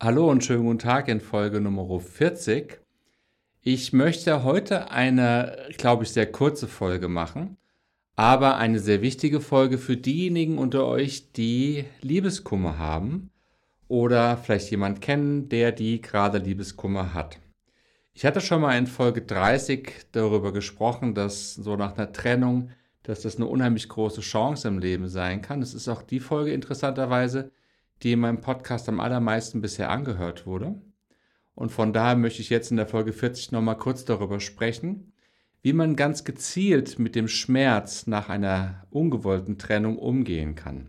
Hallo und schönen guten Tag in Folge Nummer 40. Ich möchte heute eine, glaube ich, sehr kurze Folge machen, aber eine sehr wichtige Folge für diejenigen unter euch, die Liebeskummer haben oder vielleicht jemand kennen, der die gerade Liebeskummer hat. Ich hatte schon mal in Folge 30 darüber gesprochen, dass so nach einer Trennung, dass das eine unheimlich große Chance im Leben sein kann. Es ist auch die Folge interessanterweise, die in meinem Podcast am allermeisten bisher angehört wurde. Und von daher möchte ich jetzt in der Folge 40 nochmal kurz darüber sprechen, wie man ganz gezielt mit dem Schmerz nach einer ungewollten Trennung umgehen kann.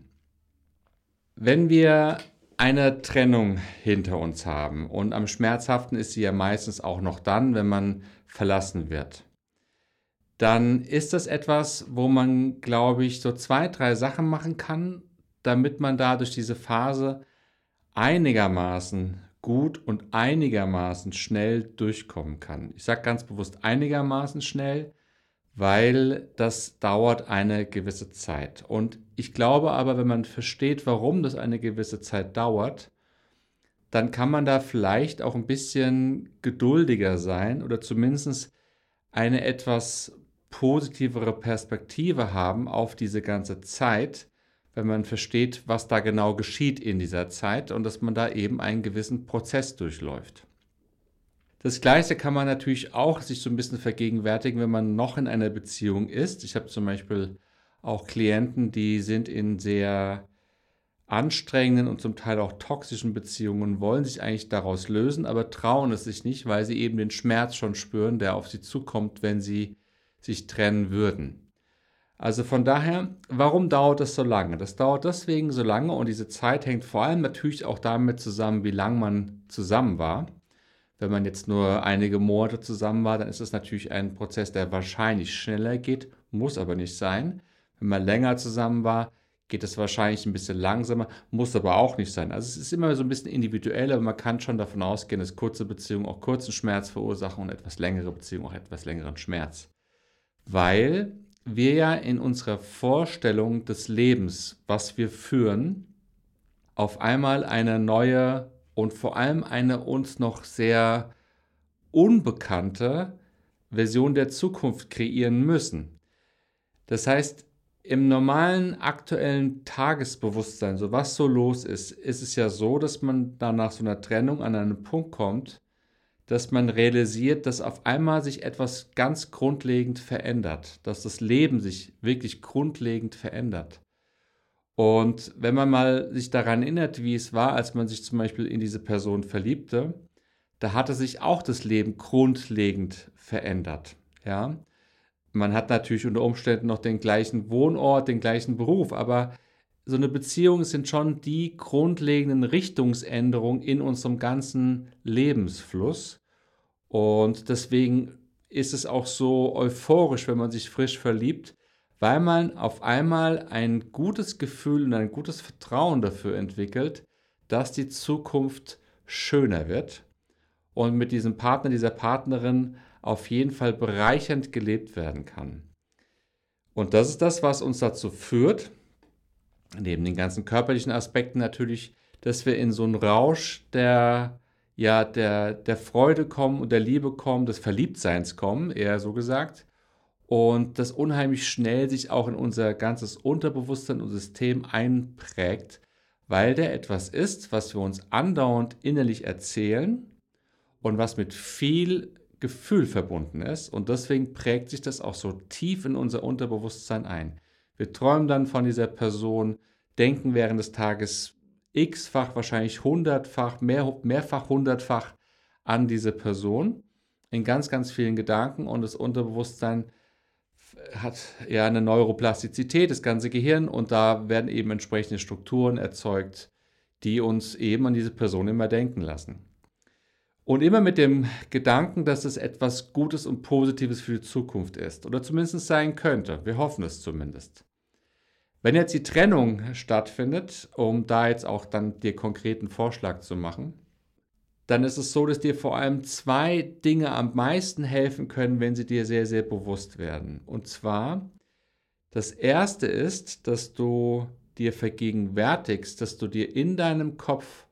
Wenn wir eine Trennung hinter uns haben und am schmerzhaften ist sie ja meistens auch noch dann, wenn man verlassen wird, dann ist das etwas, wo man, glaube ich, so 2, 3 Sachen machen kann, damit man da durch diese Phase einigermaßen gut und einigermaßen schnell durchkommen kann. Ich sage ganz bewusst einigermaßen schnell, weil das dauert eine gewisse Zeit. Und ich glaube aber, wenn man versteht, warum das eine gewisse Zeit dauert, dann kann man da vielleicht auch ein bisschen geduldiger sein oder zumindest eine etwas positivere Perspektive haben auf diese ganze Zeit, wenn man versteht, was da genau geschieht in dieser Zeit und dass man da eben einen gewissen Prozess durchläuft. Das Gleiche kann man natürlich auch sich so ein bisschen vergegenwärtigen, wenn man noch in einer Beziehung ist. Ich habe zum Beispiel auch Klienten, die sind in sehr anstrengenden und zum Teil auch toxischen Beziehungen, wollen sich eigentlich daraus lösen, aber trauen es sich nicht, weil sie eben den Schmerz schon spüren, der auf sie zukommt, wenn sie sich trennen würden. Also von daher, warum dauert das so lange? Das dauert deswegen so lange und diese Zeit hängt vor allem natürlich auch damit zusammen, wie lange man zusammen war. Wenn man jetzt nur einige Monate zusammen war, dann ist es natürlich ein Prozess, der wahrscheinlich schneller geht, muss aber nicht sein. Wenn man länger zusammen war, geht es wahrscheinlich ein bisschen langsamer, muss aber auch nicht sein. Also es ist immer so ein bisschen individuell, aber man kann schon davon ausgehen, dass kurze Beziehungen auch kurzen Schmerz verursachen und etwas längere Beziehungen auch etwas längeren Schmerz. Weil wir ja in unserer Vorstellung des Lebens, was wir führen, auf einmal eine neue und vor allem eine uns noch sehr unbekannte Version der Zukunft kreieren müssen. Das heißt, im normalen aktuellen Tagesbewusstsein, so was so los ist, ist es ja so, dass man dann nach so einer Trennung an einen Punkt kommt, dass man realisiert, dass auf einmal sich etwas ganz grundlegend verändert, dass das Leben sich wirklich grundlegend verändert. Und wenn man mal sich daran erinnert, wie es war, als man sich zum Beispiel in diese Person verliebte, da hatte sich auch das Leben grundlegend verändert. Ja? Man hat natürlich unter Umständen noch den gleichen Wohnort, den gleichen Beruf, aber so eine Beziehung sind schon die grundlegenden Richtungsänderungen in unserem ganzen Lebensfluss. Und deswegen ist es auch so euphorisch, wenn man sich frisch verliebt, weil man auf einmal ein gutes Gefühl und ein gutes Vertrauen dafür entwickelt, dass die Zukunft schöner wird und mit diesem Partner, dieser Partnerin auf jeden Fall bereichernd gelebt werden kann. Und das ist das, was uns dazu führt, neben den ganzen körperlichen Aspekten natürlich, dass wir in so einen Rausch der Freude kommen und der Liebe kommen, des Verliebtseins kommen, eher so gesagt. Und das unheimlich schnell sich auch in unser ganzes Unterbewusstsein und System einprägt, weil der etwas ist, was wir uns andauernd innerlich erzählen und was mit viel Gefühl verbunden ist. Und deswegen prägt sich das auch so tief in unser Unterbewusstsein ein. Wir träumen dann von dieser Person, denken während des Tages x-fach, wahrscheinlich hundertfach, mehrfach hundertfach an diese Person in ganz, ganz vielen Gedanken und das Unterbewusstsein hat ja eine Neuroplastizität, das ganze Gehirn und da werden eben entsprechende Strukturen erzeugt, die uns eben an diese Person immer denken lassen. Und immer mit dem Gedanken, dass es etwas Gutes und Positives für die Zukunft ist oder zumindest sein könnte. Wir hoffen es zumindest. Wenn jetzt die Trennung stattfindet, um da jetzt auch dann dir konkreten Vorschlag zu machen, dann ist es so, dass dir vor allem 2 Dinge am meisten helfen können, wenn sie dir sehr, sehr bewusst werden. Und zwar, das erste ist, dass du dir vergegenwärtigst, dass du dir in deinem Kopf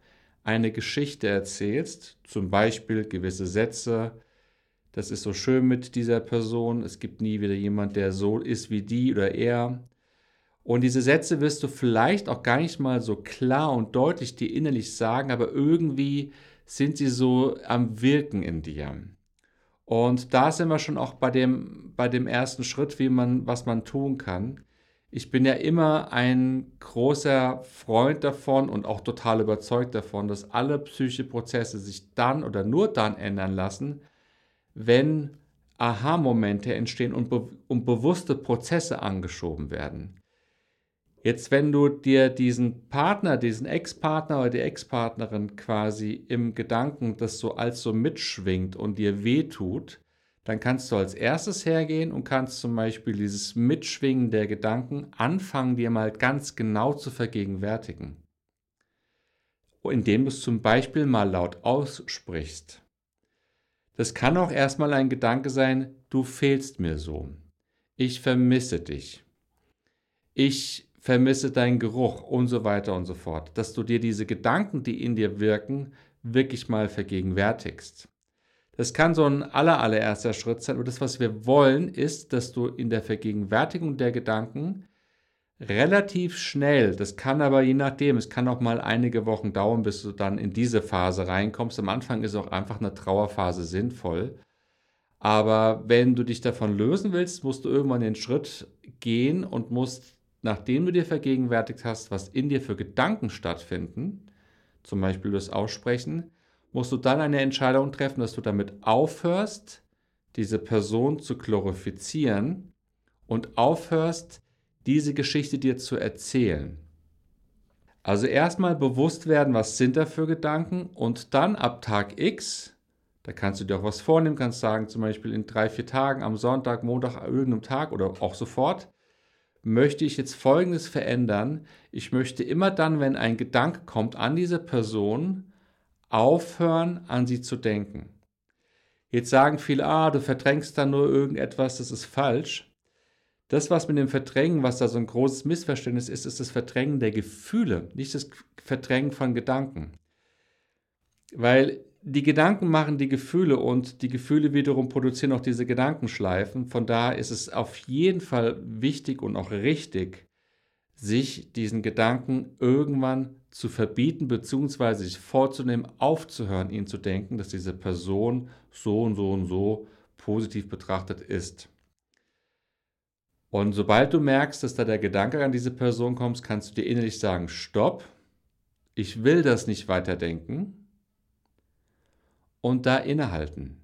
eine Geschichte erzählst, zum Beispiel gewisse Sätze, das ist so schön mit dieser Person, es gibt nie wieder jemand, der so ist wie die oder er. Und diese Sätze wirst du vielleicht auch gar nicht mal so klar und deutlich dir innerlich sagen, aber irgendwie sind sie so am Wirken in dir. Und da sind wir schon auch bei dem ersten Schritt, was man tun kann. Ich bin ja immer ein großer Freund davon und auch total überzeugt davon, dass alle psychische Prozesse sich dann oder nur dann ändern lassen, wenn Aha-Momente entstehen und bewusste Prozesse angeschoben werden. Jetzt, wenn du dir diesen Partner, diesen Ex-Partner oder die Ex-Partnerin quasi im Gedanken das so als so mitschwingt und dir wehtut, dann kannst du als erstes hergehen und kannst zum Beispiel dieses Mitschwingen der Gedanken anfangen, dir mal ganz genau zu vergegenwärtigen. Indem du es zum Beispiel mal laut aussprichst. Das kann auch erstmal ein Gedanke sein, du fehlst mir so. Ich vermisse dich. Ich vermisse deinen Geruch und so weiter und so fort. Dass du dir diese Gedanken, die in dir wirken, wirklich mal vergegenwärtigst. Das kann so ein allererster Schritt sein. Und das, was wir wollen, ist, dass du in der Vergegenwärtigung der Gedanken relativ schnell, das kann aber je nachdem, es kann auch mal einige Wochen dauern, bis du dann in diese Phase reinkommst. Am Anfang ist auch einfach eine Trauerphase sinnvoll. Aber wenn du dich davon lösen willst, musst du irgendwann den Schritt gehen und musst, nachdem du dir vergegenwärtigt hast, was in dir für Gedanken stattfinden, zum Beispiel das Aussprechen, musst du dann eine Entscheidung treffen, dass du damit aufhörst, diese Person zu glorifizieren und aufhörst, diese Geschichte dir zu erzählen. Also erstmal bewusst werden, was sind da für Gedanken und dann ab Tag X, da kannst du dir auch was vornehmen, kannst sagen, zum Beispiel in 3-4 Tagen, am Sonntag, Montag, irgendeinem Tag oder auch sofort, möchte ich jetzt Folgendes verändern. Ich möchte immer dann, wenn ein Gedanke kommt an diese Person, aufhören, an sie zu denken. Jetzt sagen viele, du verdrängst da nur irgendetwas, das ist falsch. Das, was mit dem Verdrängen, was da so ein großes Missverständnis ist, ist das Verdrängen der Gefühle, nicht das Verdrängen von Gedanken. Weil die Gedanken machen die Gefühle und die Gefühle wiederum produzieren auch diese Gedankenschleifen. Von daher ist es auf jeden Fall wichtig und auch richtig, sich diesen Gedanken irgendwann zu verbieten, beziehungsweise sich vorzunehmen, aufzuhören, ihn zu denken, dass diese Person so und so und so positiv betrachtet ist. Und sobald du merkst, dass da der Gedanke an diese Person kommt, kannst du dir innerlich sagen, stopp, ich will das nicht weiterdenken und da innehalten.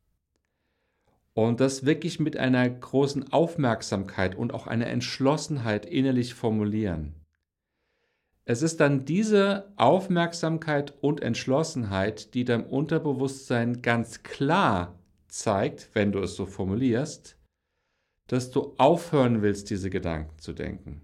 Und das wirklich mit einer großen Aufmerksamkeit und auch einer Entschlossenheit innerlich formulieren. Es ist dann diese Aufmerksamkeit und Entschlossenheit, die deinem Unterbewusstsein ganz klar zeigt, wenn du es so formulierst, dass du aufhören willst, diese Gedanken zu denken.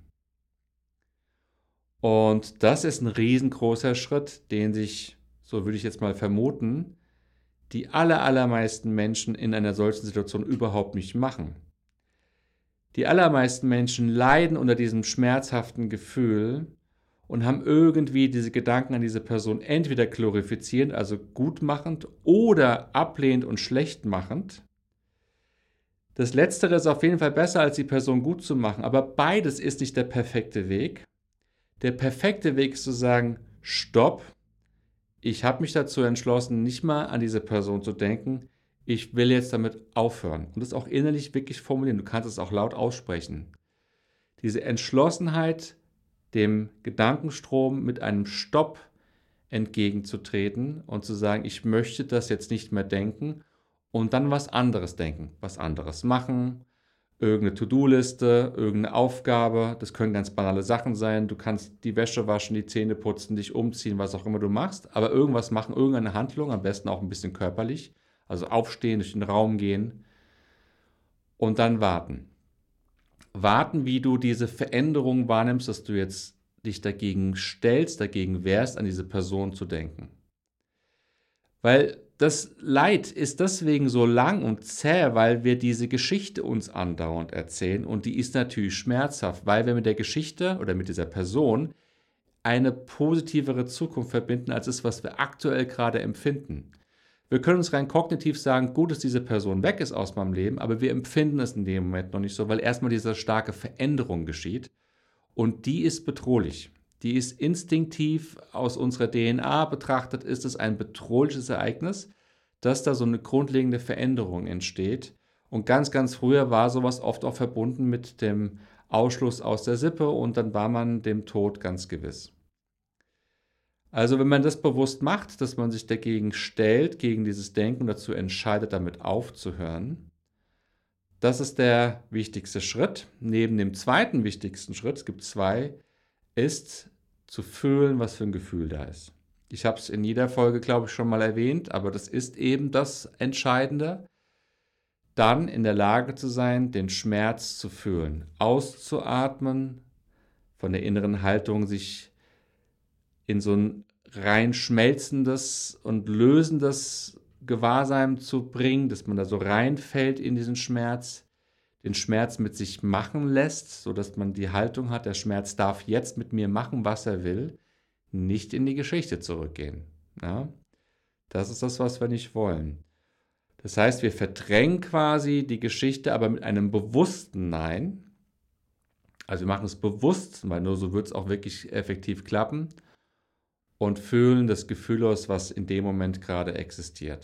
Und das ist ein riesengroßer Schritt, den sich, so würde ich jetzt mal vermuten, die allermeisten Menschen in einer solchen Situation überhaupt nicht machen. Die allermeisten Menschen leiden unter diesem schmerzhaften Gefühl und haben irgendwie diese Gedanken an diese Person entweder glorifizierend, also gutmachend, oder ablehnend und schlecht machend. Das Letztere ist auf jeden Fall besser, als die Person gut zu machen, aber beides ist nicht der perfekte Weg. Der perfekte Weg ist zu sagen, stopp, ich habe mich dazu entschlossen, nicht mal an diese Person zu denken, ich will jetzt damit aufhören und das auch innerlich wirklich formulieren. Du kannst es auch laut aussprechen. Diese Entschlossenheit, dem Gedankenstrom mit einem Stopp entgegenzutreten und zu sagen, ich möchte das jetzt nicht mehr denken und dann was anderes denken, was anderes machen, irgendeine To-Do-Liste, irgendeine Aufgabe, das können ganz banale Sachen sein, du kannst die Wäsche waschen, die Zähne putzen, dich umziehen, was auch immer du machst, aber irgendwas machen, irgendeine Handlung, am besten auch ein bisschen körperlich, also aufstehen, durch den Raum gehen und dann warten. Warten, wie du diese Veränderung wahrnimmst, dass du jetzt dich dagegen stellst, dagegen wehrst, an diese Person zu denken. Weil das Leid ist deswegen so lang und zäh, weil wir diese Geschichte uns andauernd erzählen und die ist natürlich schmerzhaft, weil wir mit der Geschichte oder mit dieser Person eine positivere Zukunft verbinden, als das, was wir aktuell gerade empfinden. Wir können uns rein kognitiv sagen, gut, dass diese Person weg ist aus meinem Leben, aber wir empfinden es in dem Moment noch nicht so, weil erstmal diese starke Veränderung geschieht und die ist bedrohlich. Die ist instinktiv aus unserer DNA betrachtet, ist es ein bedrohliches Ereignis, dass da so eine grundlegende Veränderung entsteht. Und ganz, ganz früher war sowas oft auch verbunden mit dem Ausschluss aus der Sippe und dann war man dem Tod ganz gewiss. Also wenn man das bewusst macht, dass man sich dagegen stellt, gegen dieses Denken und dazu entscheidet, damit aufzuhören, das ist der wichtigste Schritt. Neben dem zweiten wichtigsten Schritt, es gibt zwei, ist zu fühlen, was für ein Gefühl da ist. Ich habe es in jeder Folge, glaube ich, schon mal erwähnt, aber das ist eben das Entscheidende. Dann in der Lage zu sein, den Schmerz zu fühlen, auszuatmen, von der inneren Haltung sich in so ein rein schmelzendes und lösendes Gewahrsein zu bringen, dass man da so reinfällt in diesen Schmerz, den Schmerz mit sich machen lässt, sodass man die Haltung hat, der Schmerz darf jetzt mit mir machen, was er will, nicht in die Geschichte zurückgehen. Ja? Das ist das, was wir nicht wollen. Das heißt, wir verdrängen quasi die Geschichte, aber mit einem bewussten Nein. Also wir machen es bewusst, weil nur so wird es auch wirklich effektiv klappen und fühlen das Gefühl aus, was in dem Moment gerade existiert.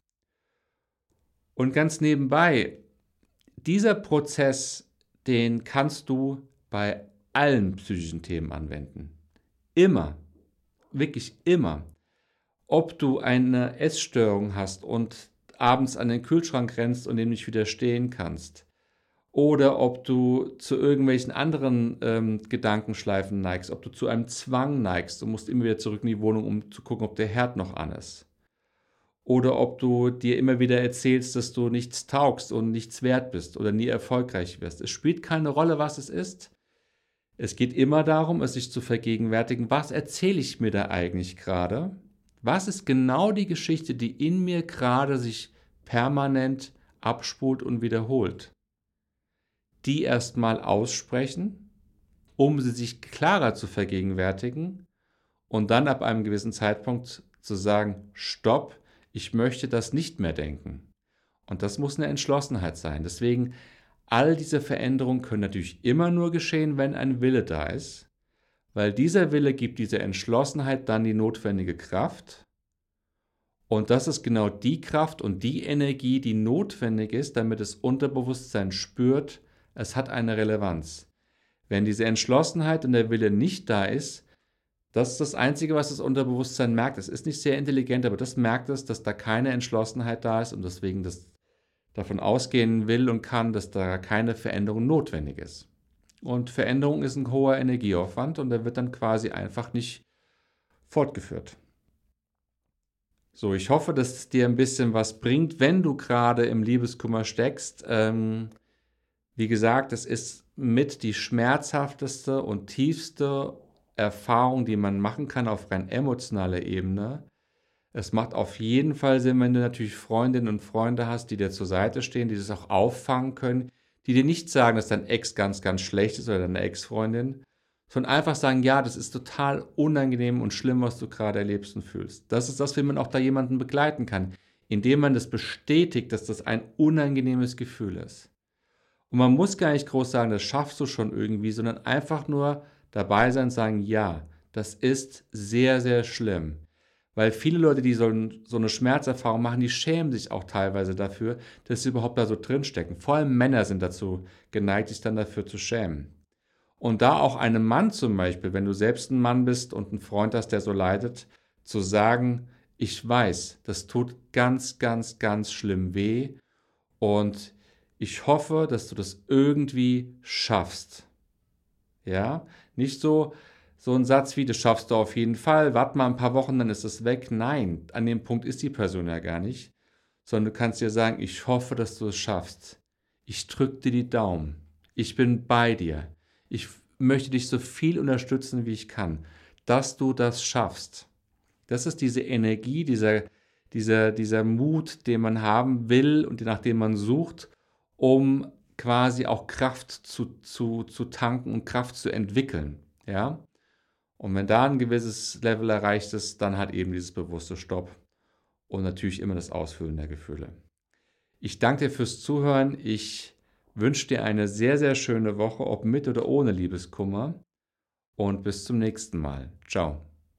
Und ganz nebenbei, dieser Prozess, den kannst du bei allen psychischen Themen anwenden. Immer, wirklich immer. Ob du eine Essstörung hast und abends an den Kühlschrank rennst und dem nicht widerstehen kannst, oder ob du zu irgendwelchen anderen Gedankenschleifen neigst, ob du zu einem Zwang neigst, du musst immer wieder zurück in die Wohnung, um zu gucken, ob der Herd noch an ist. Oder ob du dir immer wieder erzählst, dass du nichts taugst und nichts wert bist oder nie erfolgreich wirst. Es spielt keine Rolle, was es ist. Es geht immer darum, es sich zu vergegenwärtigen, was erzähle ich mir da eigentlich gerade? Was ist genau die Geschichte, die in mir gerade sich permanent abspult und wiederholt? Die erstmal aussprechen, um sie sich klarer zu vergegenwärtigen und dann ab einem gewissen Zeitpunkt zu sagen, stopp, ich möchte das nicht mehr denken. Und das muss eine Entschlossenheit sein. Deswegen, all diese Veränderungen können natürlich immer nur geschehen, wenn ein Wille da ist, weil dieser Wille gibt dieser Entschlossenheit dann die notwendige Kraft. Und das ist genau die Kraft und die Energie, die notwendig ist, damit das Unterbewusstsein spürt, es hat eine Relevanz. Wenn diese Entschlossenheit und der Wille nicht da ist, das ist das Einzige, was das Unterbewusstsein merkt. Es ist nicht sehr intelligent, aber das merkt es, dass da keine Entschlossenheit da ist und deswegen das davon ausgehen will und kann, dass da keine Veränderung notwendig ist. Und Veränderung ist ein hoher Energieaufwand und der wird dann quasi einfach nicht fortgeführt. So, ich hoffe, dass es dir ein bisschen was bringt, wenn du gerade im Liebeskummer steckst. Wie gesagt, es ist mit die schmerzhafteste und tiefste Erfahrung, die man machen kann auf rein emotionaler Ebene. Es macht auf jeden Fall Sinn, wenn du natürlich Freundinnen und Freunde hast, die dir zur Seite stehen, die das auch auffangen können, die dir nicht sagen, dass dein Ex ganz, ganz schlecht ist oder deine Ex-Freundin, sondern einfach sagen, ja, das ist total unangenehm und schlimm, was du gerade erlebst und fühlst. Das ist das, wie man auch da jemanden begleiten kann, indem man das bestätigt, dass das ein unangenehmes Gefühl ist. Und man muss gar nicht groß sagen, das schaffst du schon irgendwie, sondern einfach nur dabei sein und sagen, ja, das ist sehr, sehr schlimm. Weil viele Leute, die so eine Schmerzerfahrung machen, die schämen sich auch teilweise dafür, dass sie überhaupt da so drinstecken. Vor allem Männer sind dazu geneigt, sich dann dafür zu schämen. Und da auch einem Mann zum Beispiel, wenn du selbst ein Mann bist und einen Freund hast, der so leidet, zu sagen, ich weiß, das tut ganz, ganz, ganz schlimm weh und ich hoffe, dass du das irgendwie schaffst. Ja, nicht so ein Satz wie, das schaffst du auf jeden Fall, warte mal ein paar Wochen, dann ist es weg. Nein, an dem Punkt ist die Person ja gar nicht, sondern du kannst dir sagen, ich hoffe, dass du es schaffst. Ich drücke dir die Daumen. Ich bin bei dir. Ich möchte dich so viel unterstützen, wie ich kann, dass du das schaffst. Das ist diese Energie, dieser Mut, den man haben will und nach dem man sucht, um quasi auch Kraft zu tanken und Kraft zu entwickeln. Ja? Und wenn da ein gewisses Level erreicht ist, dann hat eben dieses bewusste Stopp und natürlich immer das Ausfüllen der Gefühle. Ich danke dir fürs Zuhören. Ich wünsche dir eine sehr, sehr schöne Woche, ob mit oder ohne Liebeskummer. Und bis zum nächsten Mal. Ciao.